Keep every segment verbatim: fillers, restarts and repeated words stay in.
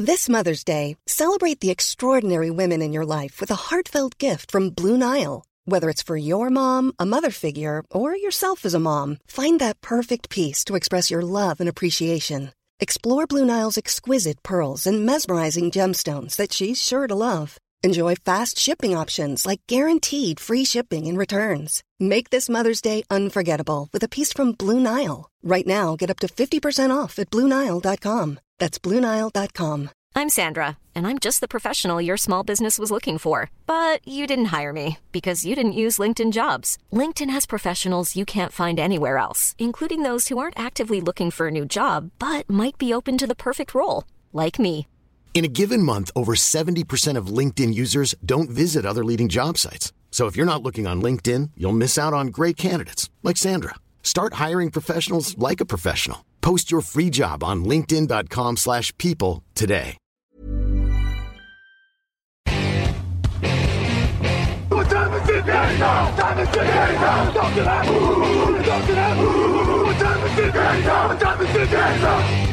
This Mother's Day, celebrate the extraordinary women in your life with a heartfelt gift from Blue Nile. Whether it's for your mom, a mother figure, or yourself as a mom, find that perfect piece to express your love and appreciation. Explore Blue Nile's exquisite pearls and mesmerizing gemstones that she's sure to love. Enjoy fast shipping options like guaranteed free shipping and returns. Make this Mother's Day unforgettable with a piece from Blue Nile. Right now, get up to fifty percent off at Blue Nile dot com. That's Blue Nile dot com. I'm Sandra, and I'm just the professional your small business was looking for. But you didn't hire me because you didn't use LinkedIn Jobs. LinkedIn has professionals you can't find anywhere else, including those who aren't actively looking for a new job, but might be open to the perfect role, like me. In a given month, over seventy percent of LinkedIn users don't visit other leading job sites. So if you're not looking on LinkedIn, you'll miss out on great candidates like Sandra. Start hiring professionals like a professional. Post your free job on linkedin dot com slash people today. What time is it now? Time is it now? Talk to that. Talk to that. What time is it now? What time is it now?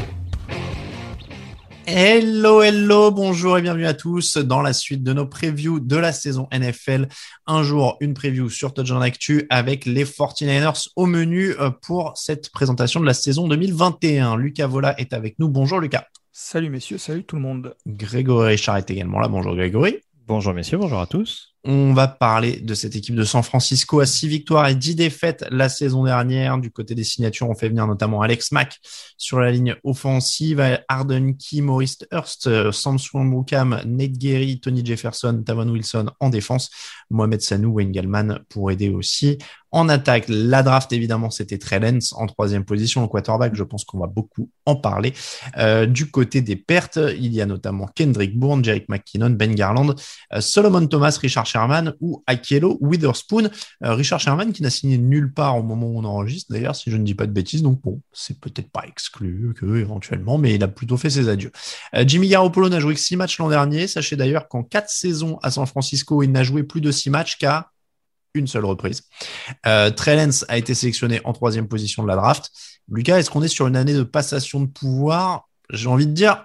Hello, hello, bonjour et bienvenue à tous dans la suite de nos previews de la saison N F L. Un jour, une preview sur Touchdown Actu avec les forty-niners au menu pour cette présentation de la saison deux mille vingt et un. Lucas Vola est avec nous. Bonjour Lucas. Salut messieurs, salut tout le monde. Grégory Richard est également là. Bonjour Grégory. Bonjour messieurs, bonjour à tous. On va parler de cette équipe de San Francisco à six victoires et dix défaites la saison dernière. Du côté des signatures, on fait venir notamment Alex Mack sur la ligne offensive, Arden Key, Maurice Hurst, Samson Mukam, Nate Gerry, Tony Jefferson, Tavon Wilson en défense, Mohamed Sanou, Wayne Gallman pour aider aussi. En attaque, la draft, évidemment, c'était Trey Lance en troisième position, le quarterback. Je pense qu'on va beaucoup en parler. Euh, du côté des pertes, il y a notamment Kendrick Bourne, Jerick McKinnon, Ben Garland, euh, Solomon Thomas, Richard Sherman ou Akielo Witherspoon. Euh, Richard Sherman qui n'a signé nulle part au moment où on enregistre, d'ailleurs, si je ne dis pas de bêtises. Donc bon, c'est peut-être pas exclu que éventuellement, mais il a plutôt fait ses adieux. Euh, Jimmy Garoppolo n'a joué que six matchs l'an dernier. Sachez d'ailleurs qu'en quatre saisons à San Francisco, il n'a joué plus de six matchs qu'à une seule reprise. Euh, Trey Lance a été sélectionné en troisième position de la draft. Lucas, est-ce qu'on est sur une année de passation de pouvoir? J'ai envie de dire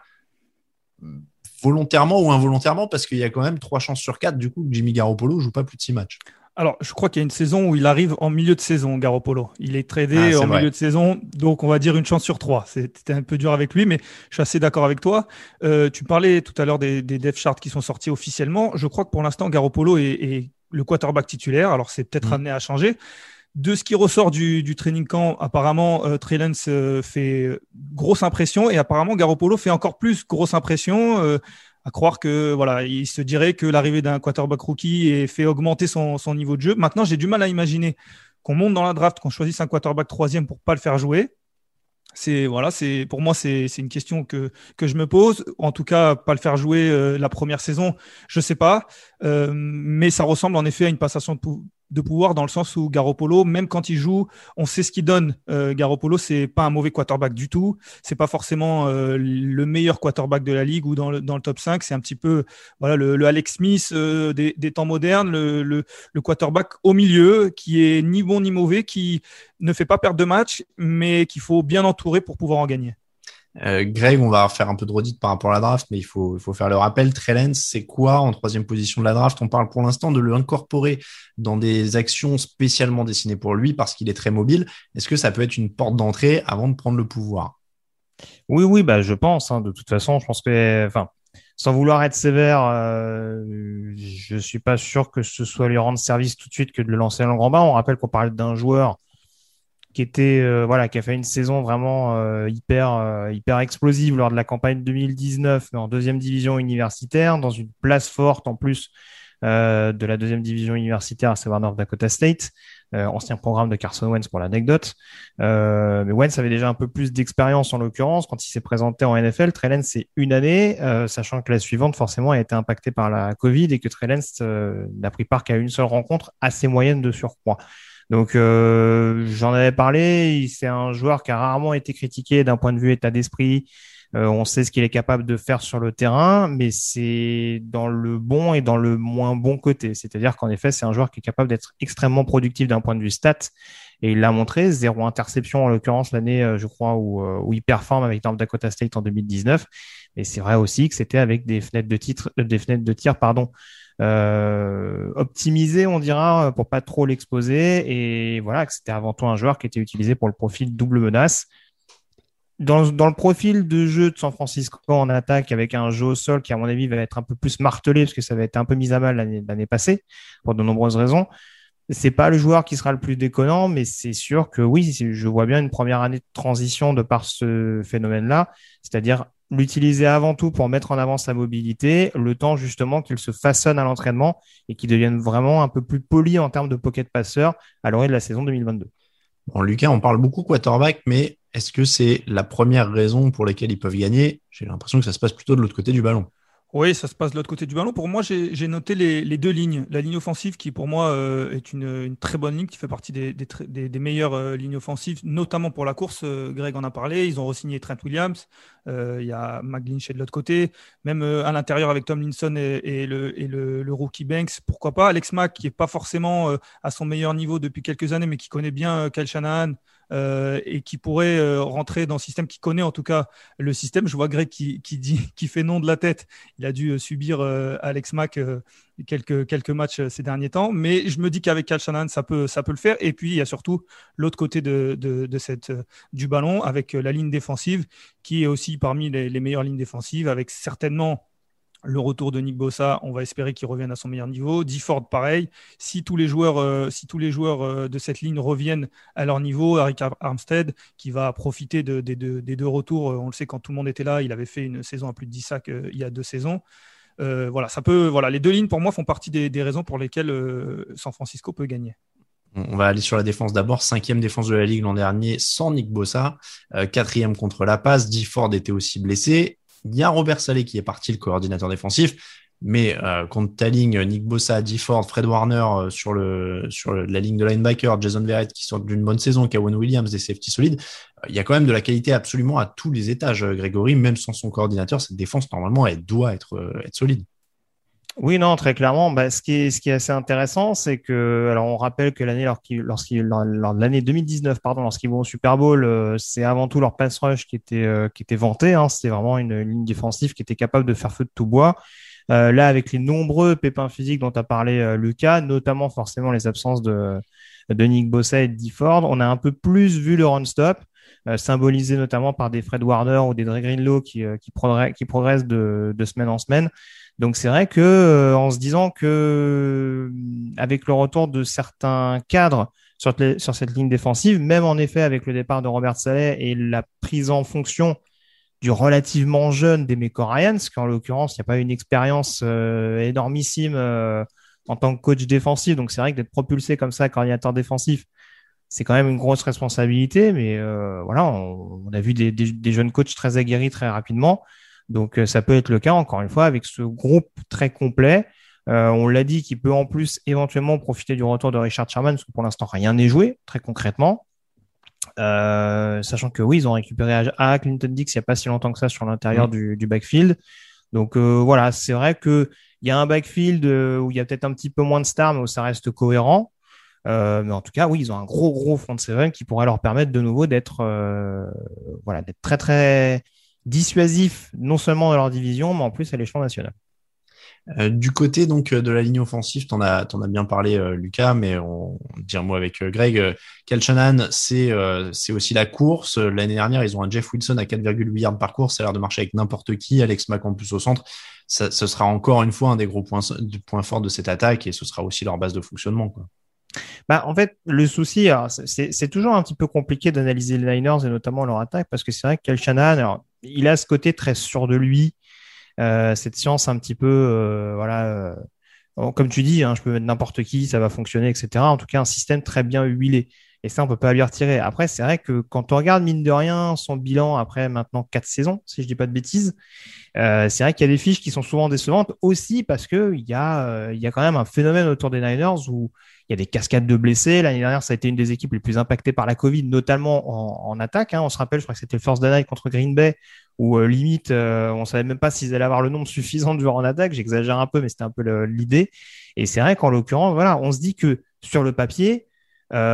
volontairement ou involontairement, parce qu'il y a quand même trois chances sur quatre du coup que Jimmy Garoppolo joue pas plus de six matchs. Alors, je crois qu'il y a une saison où il arrive en milieu de saison, Garoppolo. Il est tradé ah, c'est en vrai. milieu de saison, donc on va dire une chance sur trois. C'était un peu dur avec lui, mais je suis assez d'accord avec toi. Euh, tu parlais tout à l'heure des, des depth charts qui sont sortis officiellement. Je crois que pour l'instant, Garoppolo est, est le quarterback titulaire. Alors, c'est peut-être Mmh. amené à changer. De ce qui ressort du, du training camp, apparemment, euh, Trey Lance euh, fait grosse impression et apparemment, Garoppolo fait encore plus grosse impression. Euh, à croire que voilà, il se dirait que l'arrivée d'un quarterback rookie ait fait augmenter son, son niveau de jeu. Maintenant, j'ai du mal à imaginer qu'on monte dans la draft, qu'on choisisse un quarterback troisième pour pas le faire jouer. C'est voilà, c'est pour moi c'est c'est une question que que je me pose. En tout cas, pas le faire jouer euh, la première saison, je sais pas, euh, mais ça ressemble en effet à une passation de, pou- de pouvoir dans le sens où Garoppolo, même quand il joue, on sait ce qu'il donne. Euh, Garoppolo, c'est pas un mauvais quarterback du tout. C'est pas forcément euh, le meilleur quarterback de la ligue ou dans le dans le top cinq. C'est un petit peu voilà le, le Alex Smith euh, des, des temps modernes, le, le le quarterback au milieu qui est ni bon ni mauvais, qui ne fait pas perdre de match, mais qu'il faut bien entourer pour pouvoir en gagner. Euh, Greg, on va faire un peu de redite par rapport à la draft, mais il faut, il faut faire le rappel. Trey Lance, c'est quoi en troisième position de la draft? On parle pour l'instant de l'incorporer dans des actions spécialement dessinées pour lui parce qu'il est très mobile. Est-ce que ça peut être une porte d'entrée avant de prendre le pouvoir? Oui, oui, bah je pense. Hein, de toute façon, je pense que, enfin, sans vouloir être sévère, euh, je suis pas sûr que ce soit lui rendre service tout de suite que de le lancer dans le grand bain. On rappelle qu'on parle d'un joueur qui était euh, voilà qui a fait une saison vraiment euh, hyper euh, hyper explosive lors de la campagne deux mille dix-neuf en deuxième division universitaire, dans une place forte en plus euh, de la deuxième division universitaire, à savoir North Dakota State, euh, ancien programme de Carson Wentz pour l'anecdote. Euh, mais Wentz avait déjà un peu plus d'expérience en l'occurrence quand il s'est présenté en N F L. Trey Lance, c'est une année, euh, sachant que la suivante forcément a été impactée par la Covid et que Trey Lance euh, n'a pris part qu'à une seule rencontre assez moyenne de surcroît. Donc euh, j'en avais parlé, c'est un joueur qui a rarement été critiqué d'un point de vue état d'esprit. Euh, on sait ce qu'il est capable de faire sur le terrain, mais c'est dans le bon et dans le moins bon côté. C'est-à-dire qu'en effet, c'est un joueur qui est capable d'être extrêmement productif d'un point de vue stat. Et il l'a montré, zéro interception en l'occurrence l'année, je crois, où, où il performe avec North Dakota State en deux mille dix-neuf. Et c'est vrai aussi que c'était avec des fenêtres de titre, des fenêtres de tir, pardon, euh, optimisées, on dira, pour pas trop l'exposer. Et voilà, que c'était avant tout un joueur qui était utilisé pour le profil double menace. Dans, dans le profil de jeu de San Francisco en attaque, avec un jeu au sol qui, à mon avis, va être un peu plus martelé, parce que ça va être un peu mis à mal l'année, l'année passée, pour de nombreuses raisons. C'est pas le joueur qui sera le plus déconnant, mais c'est sûr que oui, je vois bien une première année de transition de par ce phénomène-là, c'est-à-dire l'utiliser avant tout pour mettre en avant sa mobilité, le temps justement qu'il se façonne à l'entraînement et qu'il devienne vraiment un peu plus poli en termes de pocket passeur à l'orée de la saison deux mille vingt-deux. Bon, Lucas, on parle beaucoup quarterback, mais est-ce que c'est la première raison pour laquelle ils peuvent gagner? J'ai l'impression que ça se passe plutôt de l'autre côté du ballon. Oui, ça se passe de l'autre côté du ballon. Pour moi, j'ai, j'ai noté les, les deux lignes. La ligne offensive, qui pour moi euh, est une, une très bonne ligne, qui fait partie des, des, des, des meilleures euh, lignes offensives, notamment pour la course. Euh, Greg en a parlé. Ils ont re-signé Trent Williams. Euh, Il y a McGlinchey de l'autre côté. Même euh, à l'intérieur avec Tomlinson et, et, le, et le, le rookie Banks, pourquoi pas. Alex Mack, qui n'est pas forcément euh, à son meilleur niveau depuis quelques années, mais qui connaît bien euh, Kyle Shanahan. Euh, et qui pourrait euh, rentrer dans le système, qui connaît en tout cas le système. Je vois Greg qui, qui, dit, qui fait non de la tête. Il a dû euh, subir euh, Alex Mack euh, quelques, quelques matchs euh, ces derniers temps. Mais je me dis qu'avec Kyle Shanahan, ça peut, ça peut le faire. Et puis, il y a surtout l'autre côté de, de, de cette, euh, du ballon avec euh, la ligne défensive qui est aussi parmi les, les meilleures lignes défensives, avec certainement le retour de Nick Bosa, on va espérer qu'il revienne à son meilleur niveau. Dee Ford, pareil. Si tous les joueurs, euh, si tous les joueurs euh, de cette ligne reviennent à leur niveau, Arik Armstead, qui va profiter de, de, de, des deux retours, euh, on le sait, quand tout le monde était là, il avait fait une saison à plus de dix sacs euh, il y a deux saisons. Euh, voilà, ça peut, voilà, les deux lignes, pour moi, font partie des, des raisons pour lesquelles euh, San Francisco peut gagner. On va aller sur la défense d'abord. Cinquième défense de la Ligue l'an dernier sans Nick Bosa. Euh, quatrième contre la passe. Dee Ford était aussi blessé. Il y a Robert Saleh qui est parti, le coordinateur défensif, mais euh, contre ta ligne, Nick Bosa, Dee Ford, Fred Warner euh, sur, le, sur le, la ligne de linebacker, Jason Verrett qui sort d'une bonne saison, Kawan Williams, des safety solides, euh, il y a quand même de la qualité absolument à tous les étages, Grégory. Même sans son coordinateur, cette défense, normalement, elle doit être, euh, être solide. Oui, non, très clairement. Bah, ce qui est, ce qui est assez intéressant, c'est que, alors, on rappelle que l'année, lorsqu'ils, lorsqu'ils, lors, lors de l'année deux mille dix-neuf, pardon, lorsqu'ils vont au Super Bowl, euh, c'est avant tout leur pass rush qui était, euh, qui était vanté, hein. C'était vraiment une, une ligne défensive qui était capable de faire feu de tout bois. Euh, là, avec les nombreux pépins physiques dont a parlé euh, Lucas, notamment forcément les absences de, de Nick Bosa et de Dee Ford, on a un peu plus vu le run stop, euh, symbolisé notamment par des Fred Warner ou des Dre Greenlaw qui, euh, qui, progressent, qui progressent de, de semaine en semaine. Donc c'est vrai que euh, en se disant que avec le retour de certains cadres sur, les, sur cette ligne défensive, même en effet avec le départ de Robert Saleh et la prise en fonction du relativement jeune d'Emeko Ryans, qu'en l'occurrence il n'y a pas une expérience euh, énormissime euh, en tant que coach défensif, donc c'est vrai que d'être propulsé comme ça, coordinateur défensif, c'est quand même une grosse responsabilité, mais euh, voilà, on, on a vu des, des, des jeunes coachs très aguerris très rapidement. Donc, ça peut être le cas, encore une fois, avec ce groupe très complet. Euh, on l'a dit qu'il peut en plus éventuellement profiter du retour de Richard Sherman, parce que pour l'instant, rien n'est joué, très concrètement. Euh, sachant que oui, ils ont récupéré à Clinton Dix il n'y a pas si longtemps que ça sur l'intérieur mmh. du, du backfield. Donc euh, voilà, c'est vrai qu'il y a un backfield où il y a peut-être un petit peu moins de stars, mais où ça reste cohérent. Euh, mais en tout cas, oui, ils ont un gros, gros front seven qui pourrait leur permettre de nouveau d'être, euh, voilà, d'être très, très dissuasif, non seulement dans leur division, mais en plus à l'échelon national. Euh, du côté donc de la ligne offensive, t'en as, t'en as bien parlé, euh, Lucas, mais on dit un mot avec euh, Greg. Euh, Kyle Shanahan, c'est, euh, c'est aussi la course. L'année dernière, ils ont un Jeff Wilson à quatre virgule huit yards par course. Ça a l'air de marcher avec n'importe qui. Alex Mack en plus au centre. Ça, ce sera encore une fois un des gros points, du point forts de cette attaque et ce sera aussi leur base de fonctionnement, quoi. Bah, en fait, le souci, alors, c'est, c'est toujours un petit peu compliqué d'analyser les Niners et notamment leur attaque parce que c'est vrai que Kyle Shanahan, alors, il a ce côté très sûr de lui, euh, cette science un petit peu, euh, voilà, euh, comme tu dis, hein, je peux mettre n'importe qui, ça va fonctionner, et cetera. En tout cas, un système très bien huilé. Et ça, on peut pas lui retirer. Après, c'est vrai que quand on regarde, mine de rien, son bilan après maintenant quatre saisons, si je dis pas de bêtises, euh, c'est vrai qu'il y a des fiches qui sont souvent décevantes aussi parce que il y a, euh, il y a quand même un phénomène autour des Niners où il y a des cascades de blessés. L'année dernière, ça a été une des équipes les plus impactées par la Covid, notamment en, en attaque, hein. On se rappelle, je crois que c'était le First Day contre Green Bay où euh, limite, euh, on savait même pas s'ils allaient avoir le nombre suffisant de joueurs en attaque. J'exagère un peu, mais c'était un peu le, l'idée. Et c'est vrai qu'en l'occurrence, voilà, on se dit que sur le papier,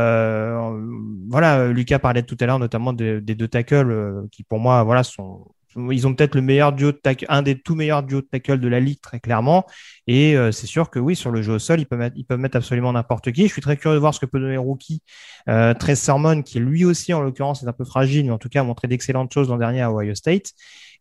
euh, voilà, Lucas parlait tout à l'heure notamment de, des deux tackles euh, qui pour moi, voilà, sont ils ont peut-être le meilleur duo de tackle, un des tout meilleurs duos de tackle de la ligue, très clairement. Et euh, c'est sûr que oui, sur le jeu au sol, ils peuvent mettre, ils peuvent mettre absolument n'importe qui. Je suis très curieux de voir ce que peut donner rookie euh, Trey Sermon, qui lui aussi, en l'occurrence, est un peu fragile, mais en tout cas a montré d'excellentes choses l'an dernier à Ohio State.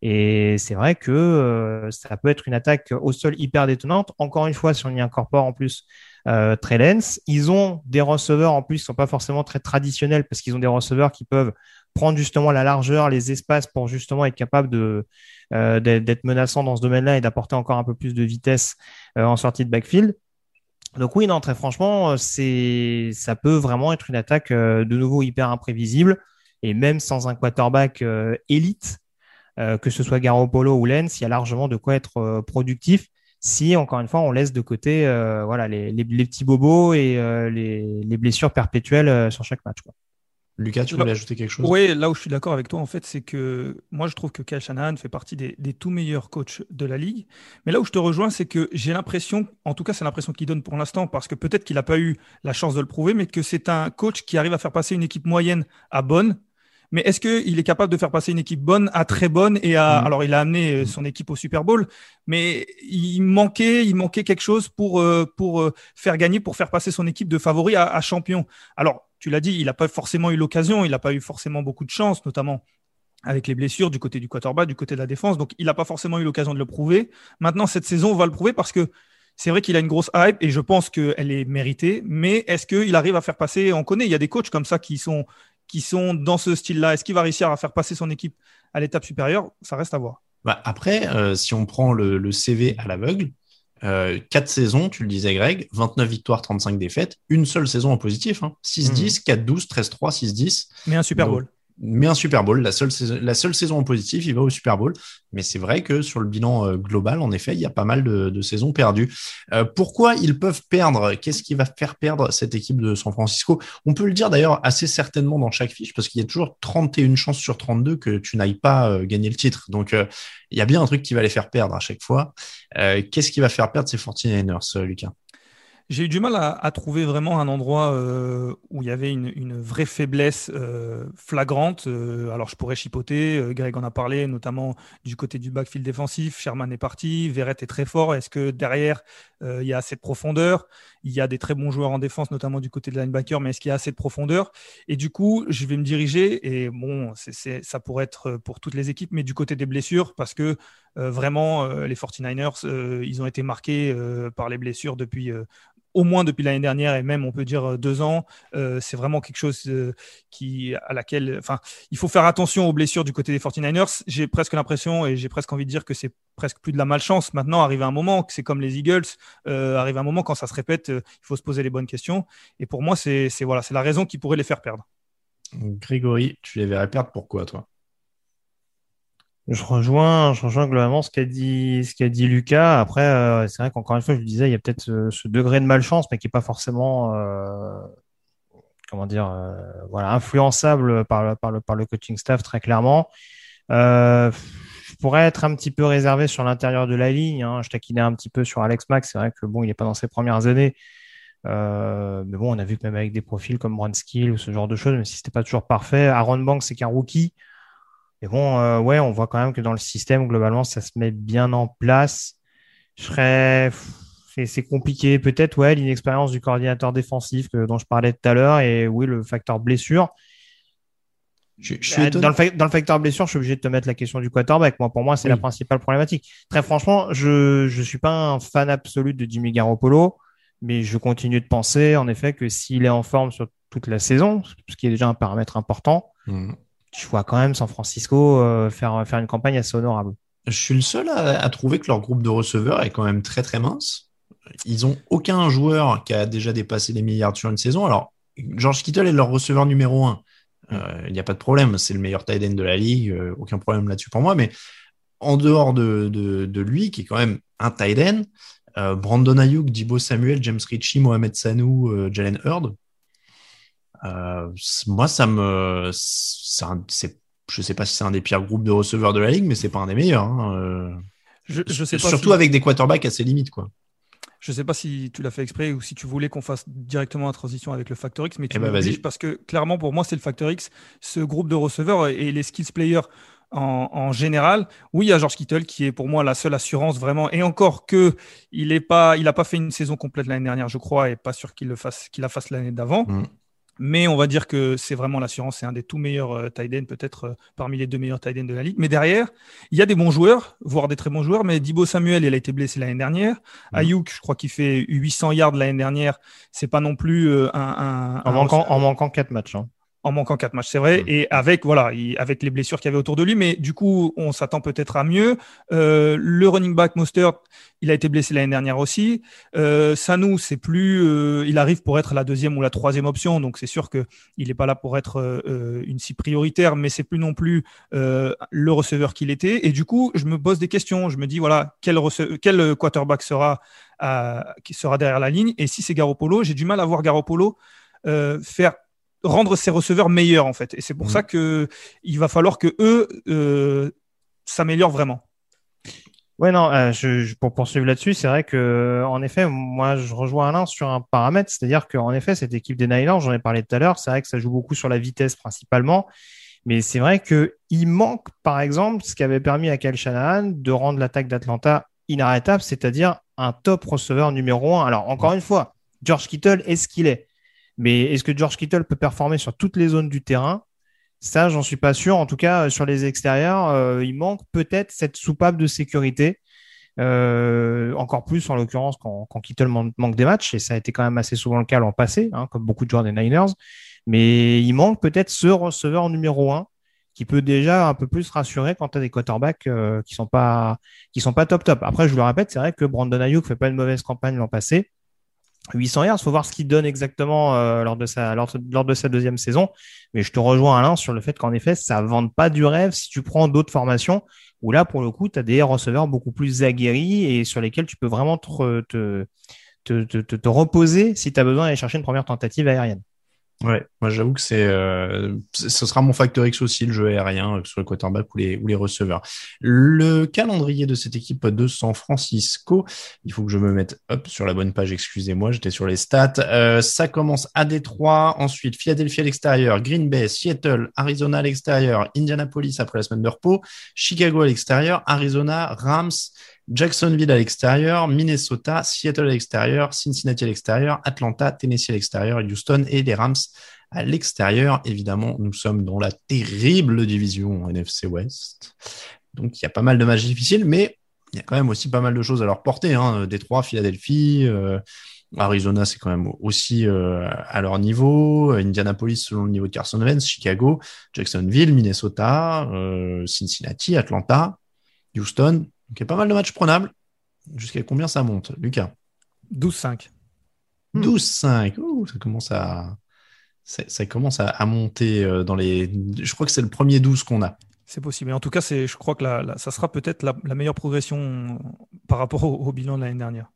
Et c'est vrai que euh, ça peut être une attaque au sol hyper détonnante. Encore une fois, si on y incorpore en plus euh, Trey Lance, ils ont des receveurs en plus qui sont pas forcément très traditionnels parce qu'ils ont des receveurs qui peuvent prendre justement la largeur, les espaces pour justement être capable de euh, d'être menaçant dans ce domaine-là et d'apporter encore un peu plus de vitesse euh, en sortie de backfield. Donc oui, non, très franchement, c'est ça peut vraiment être une attaque euh, de nouveau hyper imprévisible et même sans un quarterback euh, élite, euh, que ce soit Garoppolo ou Lance, il y a largement de quoi être euh, productif si, encore une fois, on laisse de côté euh, voilà les, les, les petits bobos et euh, les, les blessures perpétuelles euh, sur chaque match, quoi. Lucas, tu voulais ajouter quelque chose? Oui, là où je suis d'accord avec toi, en fait, c'est que moi, je trouve que Kyle Shanahan fait partie des, des tout meilleurs coachs de la ligue. Mais là où je te rejoins, c'est que j'ai l'impression, en tout cas, c'est l'impression qu'il donne pour l'instant, parce que peut-être qu'il n'a pas eu la chance de le prouver, mais que c'est un coach qui arrive à faire passer une équipe moyenne à bonne. Mais est-ce qu'il est capable de faire passer une équipe bonne à très bonne et à… Mmh. Alors, il a amené son équipe au Super Bowl, mais il manquait, il manquait quelque chose pour, pour faire gagner, pour faire passer son équipe de favori à, à champion. Alors, tu l'as dit, il n'a pas forcément eu l'occasion, il n'a pas eu forcément beaucoup de chance, notamment avec les blessures du côté du quarterback, du côté de la défense. Donc, il n'a pas forcément eu l'occasion de le prouver. Maintenant, cette saison, on va le prouver parce que c'est vrai qu'il a une grosse hype et je pense qu'elle est méritée. Mais est-ce qu'il arrive à faire passer… On connaît, il y a des coachs comme ça qui sont, qui sont dans ce style-là. Est-ce qu'il va réussir à faire passer son équipe à l'étape supérieure? Ça reste à voir. Bah après, euh, si on prend le, le C V à l'aveugle, Euh, quatre saisons, tu le disais Greg, vingt-neuf victoires, trente-cinq défaites, une seule saison en positif, hein. six dix, mmh. quatre douze, treize trois, six dix. Mais un Super Bowl. Donc, mais un Super Bowl, la seule, saison, la seule saison en positif, il va au Super Bowl. Mais c'est vrai que sur le bilan euh, global, en effet, il y a pas mal de, de saisons perdues. Euh, pourquoi ils peuvent perdre? Qu'est-ce qui va faire perdre cette équipe de San Francisco? On peut le dire d'ailleurs assez certainement dans chaque fiche, parce qu'il y a toujours trente et une chances sur trente-deux que tu n'ailles pas euh, gagner le titre. Donc, euh, il y a bien un truc qui va les faire perdre à chaque fois. Euh, qu'est-ce qui va faire perdre ces forty-niners, Lucas? J'ai eu du mal à, à trouver vraiment un endroit euh, où il y avait une, une vraie faiblesse euh, flagrante. Euh, alors, je pourrais chipoter. Euh, Greg en a parlé, notamment du côté du backfield défensif. Sherman est parti. Verrett est très fort. Est-ce que derrière, euh, il y a assez de profondeur? Il y a des très bons joueurs en défense, notamment du côté de linebacker, mais est-ce qu'il y a assez de profondeur? Et du coup, je vais me diriger, et bon, c'est, c'est, ça pourrait être pour toutes les équipes, mais du côté des blessures, parce que euh, vraiment, euh, les forty-niners, euh, ils ont été marqués euh, par les blessures depuis… Euh, au moins depuis l'année dernière et même on peut dire deux ans, euh, c'est vraiment quelque chose euh, qui, à laquelle, enfin, il faut faire attention aux blessures du côté des forty-niners. J'ai presque l'impression et j'ai presque envie de dire que c'est presque plus de la malchance. Maintenant, arrive un moment, c'est comme les Eagles, euh, arrive un moment quand ça se répète, euh, il faut se poser les bonnes questions. Et pour moi, c'est, c'est, voilà, c'est la raison qui pourrait les faire perdre. Grégory, tu les verrais perdre pourquoi, toi? Je rejoins, je rejoins globalement ce qu'a dit, ce qu'a dit Lucas. Après, euh, c'est vrai qu'encore une fois, je le disais, il y a peut-être ce, ce degré de malchance, mais qui est pas forcément, euh, comment dire, euh, voilà, influençable par le, par le, par le coaching staff très clairement. Euh, je pourrais être un petit peu réservé sur l'intérieur de la ligne, hein. Je taquinais un petit peu sur Alex Mack. C'est vrai que bon, il est pas dans ses premières années. Euh, mais bon, on a vu que même avec des profils comme Brunskill ou ce genre de choses, même si c'était pas toujours parfait. Aaron Banks, c'est qu'un rookie. Mais bon, euh, ouais, on voit quand même que dans le système, globalement, ça se met bien en place. Je serais, c'est, c'est compliqué. Peut-être, ouais, l'inexpérience du coordinateur défensif que, dont je parlais tout à l'heure et oui, le facteur blessure. Je, je suis dans, le fa- dans le facteur blessure, je suis obligé de te mettre la question du quarterback. Moi, pour moi, c'est oui. la principale problématique. Très franchement, je, je suis pas un fan absolu de Jimmy Garoppolo, mais je continue de penser, en effet, que s'il est en forme sur toute la saison, ce qui est déjà un paramètre important, mmh. je vois quand même San Francisco euh, faire, faire une campagne assez honorable. Je suis le seul à, à trouver que leur groupe de receveurs est quand même très très mince. Ils ont aucun joueur qui a déjà dépassé les milliards sur une saison. Alors, George Kittle est leur receveur numéro un. Il euh, n'y a pas de problème. C'est le meilleur tight end de la ligue. Euh, aucun problème là-dessus pour moi. Mais en dehors de, de, de lui, qui est quand même un tight end, euh, Brandon Ayuk, Deebo Samuel, James Ritchie, Mohamed Sanu, euh, Jalen Hurd, Euh, moi, ça me, c'est un, c'est, je sais pas si c'est un des pires groupes de receveurs de la ligue, mais c'est pas un des meilleurs. Hein. Euh, je, je sais pas surtout si... avec des quarterbacks à ses limites, quoi. Je sais pas si tu l'as fait exprès ou si tu voulais qu'on fasse directement la transition avec le Factor X, mais tu eh ben, m'obliges parce que clairement pour moi c'est le Factor X, ce groupe de receveurs et les skills players en, en général. Oui, il y a George Kittle qui est pour moi la seule assurance vraiment. Et encore que il est pas, il a pas fait une saison complète l'année dernière, je crois, et pas sûr qu'il le fasse, qu'il la fasse l'année d'avant. Mm. Mais on va dire que c'est vraiment l'assurance. C'est un des tout meilleurs euh, tight ends, peut-être euh, parmi les deux meilleurs tight ends de la ligue. Mais derrière, il y a des bons joueurs, voire des très bons joueurs. Mais Deebo Samuel, il a été blessé l'année dernière. Mmh. Ayuk, je crois qu'il fait huit cents yards l'année dernière. C'est pas non plus euh, un, un, en, un manquant, en manquant quatre matchs. Hein. En manquant quatre matchs, c'est vrai. Mmh. Et avec, voilà, il, avec les blessures qu'il y avait autour de lui. Mais du coup, on s'attend peut-être à mieux. Euh, le running back Mostert, il a été blessé l'année dernière aussi. Euh, Sanu, c'est plus, euh, il arrive pour être la deuxième ou la troisième option. Donc, c'est sûr que il n'est pas là pour être euh, une si prioritaire, mais c'est plus non plus euh, le receveur qu'il était. Et du coup, je me pose des questions. Je me dis, voilà, quel, rece- quel quarterback sera, euh, qui sera derrière la ligne? Et si c'est Garoppolo, j'ai du mal à voir Garoppolo euh, faire rendre ses receveurs meilleurs, en fait. Et c'est pour mmh. ça que il va falloir que eux euh, s'améliorent vraiment. Ouais, non, euh, je, je, pour poursuivre là-dessus, c'est vrai que, en effet, moi, je rejoins Alain sur un paramètre, c'est-à-dire qu'en effet, cette équipe des Niners, j'en ai parlé tout à l'heure, c'est vrai que ça joue beaucoup sur la vitesse principalement, mais c'est vrai que il manque, par exemple, ce qui avait permis à Kyle Shanahan de rendre l'attaque d'Atlanta inarrêtable, c'est-à-dire un top receveur numéro un. Alors, encore une fois, George Kittle est ce qu'il est. Mais est-ce que George Kittle peut performer sur toutes les zones du terrain? Ça, j'en suis pas sûr. En tout cas, sur les extérieurs, euh, il manque peut-être cette soupape de sécurité. Euh, encore plus, en l'occurrence, quand, quand Kittle man- manque des matchs. Et ça a été quand même assez souvent le cas l'an passé, hein, comme beaucoup de joueurs des Niners. Mais il manque peut-être ce receveur numéro un qui peut déjà un peu plus rassurer quand tu as des quarterbacks euh, qui sont pas qui sont pas top top. Après, je vous le répète, c'est vrai que Brandon Ayuk fait pas une mauvaise campagne l'an passé. huit cents yards, il faut voir ce qu'il donne exactement euh, lors de sa lors, lors de sa deuxième saison. Mais je te rejoins, Alain, sur le fait qu'en effet, ça ne vende pas du rêve si tu prends d'autres formations où là, pour le coup, tu as des receveurs beaucoup plus aguerris et sur lesquels tu peux vraiment te, te, te, te, te, te reposer si tu as besoin d'aller chercher une première tentative aérienne. Ouais, moi j'avoue que c'est, euh, ce sera mon facteur X aussi, le jeu aérien, que ce soit le quarterback ou les, ou les receveurs. Le calendrier de cette équipe de San Francisco, il faut que je me mette hop, sur la bonne page, excusez-moi, j'étais sur les stats. Euh, ça commence à Détroit, ensuite Philadelphie à l'extérieur, Green Bay, Seattle, Arizona à l'extérieur, Indianapolis après la semaine de repos, Chicago à l'extérieur, Arizona, Rams, Jacksonville à l'extérieur, Minnesota, Seattle à l'extérieur, Cincinnati à l'extérieur, Atlanta, Tennessee à l'extérieur, Houston et les Rams à l'extérieur. Évidemment, nous sommes dans la terrible division N F C West. Donc, il y a pas mal de matchs difficiles, mais il y a quand même aussi pas mal de choses à leur porter. Hein. Détroit, Philadelphie, euh, Arizona, c'est quand même aussi euh, à leur niveau. Indianapolis, selon le niveau de Carson Wentz, Chicago, Jacksonville, Minnesota, euh, Cincinnati, Atlanta, Houston. Donc, il y a pas mal de matchs prenables. Jusqu'à combien ça monte, Lucas? douze cinq. douze cinq. Ouh, ça commence à, ça, ça commence à, à monter dans les. Je crois que c'est le premier douze qu'on a. C'est possible. Et en tout cas, c'est, je crois que la, la, ça sera peut-être la, la meilleure progression par rapport au, au bilan de l'année dernière.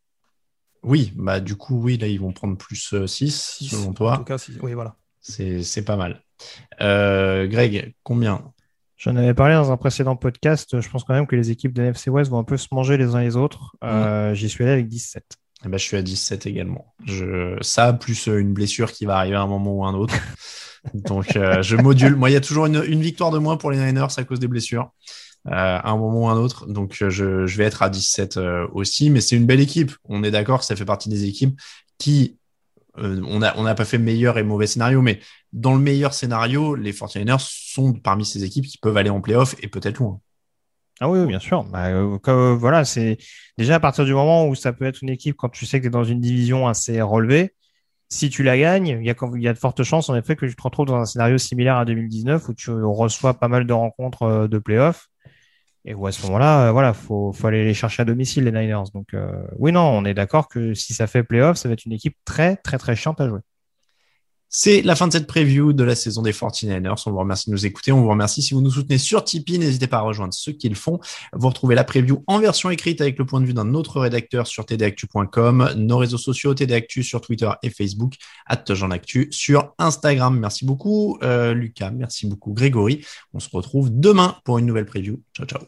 Oui, bah du coup, oui, là, ils vont prendre plus six, six selon toi. En tout cas, six. Oui, voilà. C'est, c'est pas mal. Euh, Greg, combien? J'en avais parlé dans un précédent podcast. Je pense quand même que les équipes de N F C West vont un peu se manger les uns les autres. Mmh. Euh, j'y suis allé avec dix-sept. Eh ben, je suis à dix-sept également. Je... Ça, plus une blessure qui va arriver à un moment ou un autre. Donc, euh, je module. Moi, il y a toujours une, une victoire de moins pour les Niners à cause des blessures, euh, à un moment ou un autre. Donc, je, je vais être à dix-sept euh, aussi. Mais c'est une belle équipe. On est d'accord, ça fait partie des équipes qui... Euh, on n'a on a pas fait meilleur et mauvais scénario, mais dans le meilleur scénario, les forty-niners sont parmi ces équipes qui peuvent aller en play-off et peut-être loin. Ah oui, oui, bien sûr. Bah, euh, comme, voilà, c'est déjà à partir du moment où ça peut être une équipe quand tu sais que tu es dans une division assez relevée. Si tu la gagnes, il y a, il y a de fortes chances en effet que tu te retrouves dans un scénario similaire à deux mille dix-neuf où tu reçois pas mal de rencontres de play-off. Et où à ce moment-là, euh, voilà, faut, faut aller les chercher à domicile, les Niners. Donc, euh, oui, non, on est d'accord que si ça fait play-off, ça va être une équipe très, très, très chiante à jouer. C'est la fin de cette preview de la saison des forty-niners. On vous remercie de nous écouter. On vous remercie si vous nous soutenez sur Tipeee. N'hésitez pas à rejoindre ceux qui le font. Vous retrouvez la preview en version écrite avec le point de vue d'un autre rédacteur sur t d actu point com. Nos réseaux sociaux, T D Actu sur Twitter et Facebook, arobase jean actu sur Instagram. Merci beaucoup, euh, Lucas. Merci beaucoup, Grégory. On se retrouve demain pour une nouvelle preview. Ciao, ciao.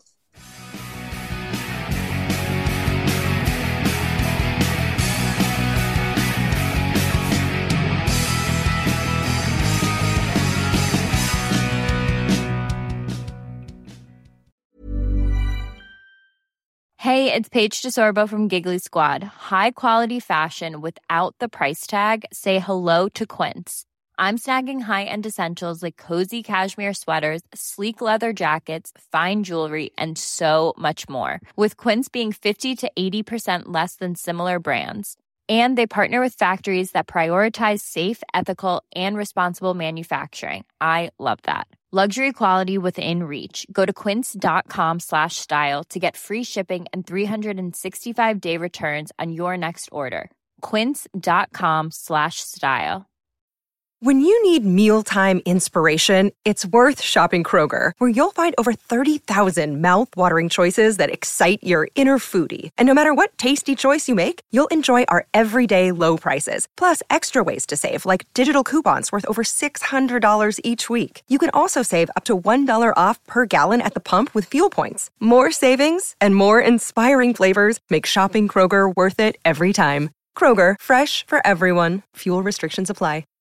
Hey, it's Paige DeSorbo from Giggly Squad. High quality fashion without the price tag. Say hello to Quince. I'm snagging high-end essentials like cozy cashmere sweaters, sleek leather jackets, fine jewelry, and so much more. With Quince being fifty to eighty percent less than similar brands. And they partner with factories that prioritize safe, ethical, and responsible manufacturing. I love that. Luxury quality within reach. Go to quince.com slash style to get free shipping and three sixty-five day returns on your next order. Quince.com slash style. When you need mealtime inspiration, it's worth shopping Kroger, where you'll find over thirty thousand mouth-watering choices that excite your inner foodie. And no matter what tasty choice you make, you'll enjoy our everyday low prices, plus extra ways to save, like digital coupons worth over six hundred dollars each week. You can also save up to one dollar off per gallon at the pump with fuel points. More savings and more inspiring flavors make shopping Kroger worth it every time. Kroger, fresh for everyone. Fuel restrictions apply.